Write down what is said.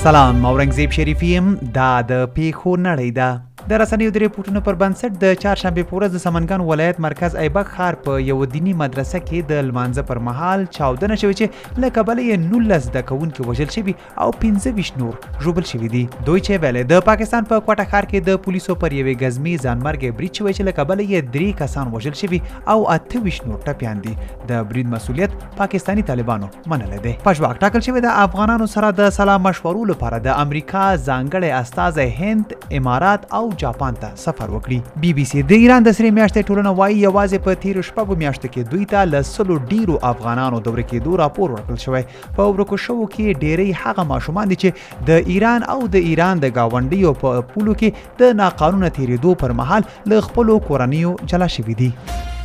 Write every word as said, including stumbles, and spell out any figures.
سلام، اورنګزیب شریفی یم. دا د پیښو نړۍ ده. د رسنیو د ریپورټونو پر بنسټ د چهارشنبې په ورځ د سمنګان ولایت مرکز ایبک ښار په یو دیني مدرسه کې د لمانځه پر مهال چاودنه شوې چې له کبله یې نولس زده کوونکي وژل شوي او پنځه ویشت نور ژوبل شوي دي. دوی چې ویلې د پاکستان په کوټه ښار کې د پولیسو پر یوې ګزمې ځانمرګي برید شوی چې له کبله یې درې کسان وژل شوي او اته ویشت نور ټپیان دي. د برید مسؤلیت پاکستاني طالبانو منلی دی. په ژواک ټاکل شوی د افغانانو سره د سلا مشورو لپاره د امریکا ځانګړی استازی هند، امارات او جاپان ته سفر وکړي. بي بي سي د ایران د سرې میاشتې ټولنه وایي یوازې په تیرو شپږو میاشتو کې دوی ته له سلو ډیرو افغانانو د ورکېدو راپور ورکړل شوی. په ورکو شوو کې ډیری هغه ماشومان دي چې د ایران او د ایران د ګاونډیو په پولو کې د ناقانونه تیرېدو پر مهال له خپلو کورنیو جلا شوي دي.